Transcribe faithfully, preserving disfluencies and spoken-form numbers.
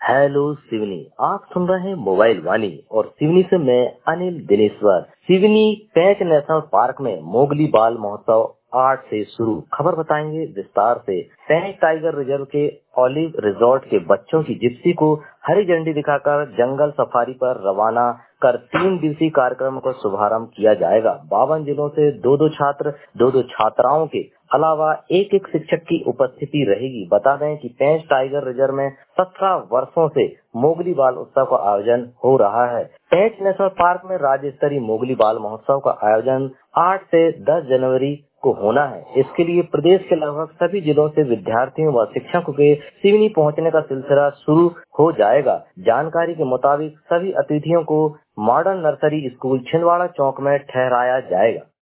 Hello Seoni. आप सुन रहे हैं मोबाइल वाणी और सिवनी से मैं अनिल दिनेश्वर। सिवनी पेंच नेशनल पार्क में मोगली बाल महोत्सव आठ से शुरू। खबर बताएंगे विस्तार से। पेंच टाइगर रिजर्व के ऑलिव रिजॉर्ट के बच्चों की जिप्सी को हरी झंडी दिखाकर जंगल सफारी पर रवाना कर तीन दिवसीय कार्यक्रम का शुभारंभ किया जाएगा। बावन जिलों से दो दो छात्र दो दो छात्राओं के अलावा एक एक शिक्षक की उपस्थिति रहेगी। बता दें कि पेंच टाइगर रिजर्व में सत्रह वर्षों से मोगली बाल उत्सव का आयोजन हो रहा है। पेंच नेशनल पार्क में राज्य स्तरीय मोगली बाल महोत्सव का आयोजन आठ से दस जनवरी को होना है। इसके लिए प्रदेश के लगभग सभी जिलों से विद्यार्थियों व शिक्षकों के सिवनी पहुंचने का सिलसिला शुरू हो जाएगा। जानकारी के मुताबिक सभी अतिथियों को मॉडर्न नर्सरी स्कूल छिंदवाड़ा चौक में ठहराया जाएगा।